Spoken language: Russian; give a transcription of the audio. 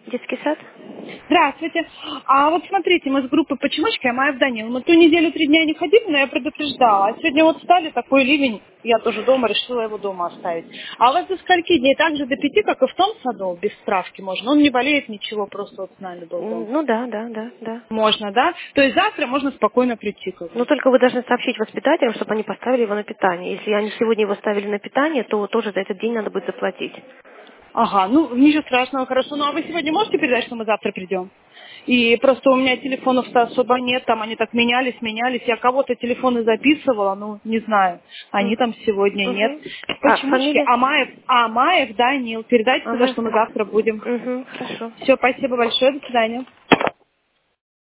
Детский сад? Здравствуйте. А вот смотрите, мы с группой «Почемучка», я Маев Данил. Мы ту неделю 3 дня не ходили, но я предупреждала. А сегодня вот стали, такой ливень, я тоже дома, решила его дома оставить. А у вас до скольки дней? Так же до 5, как и в том саду, без справки можно? Он не болеет, ничего, просто вот с нами был дома. Ну да. Можно, да? То есть завтра можно спокойно прийти, как Но бы. только вы должны сообщить воспитателям, чтобы они поставили его на питание. Если они сегодня его ставили на питание, то тоже за этот день надо будет заплатить. Ага, ну ничего страшного, хорошо. Ну а вы сегодня можете передать, что мы завтра придем? И просто у меня телефонов-то особо нет, там они так менялись. Я кого-то телефоны записывала, ну, не знаю. Они там сегодня нет. Угу. А Почемучки, фамилия? Амаев Данил. Передайте туда, Ага. что мы завтра будем. Угу, хорошо. Все, спасибо большое, до свидания.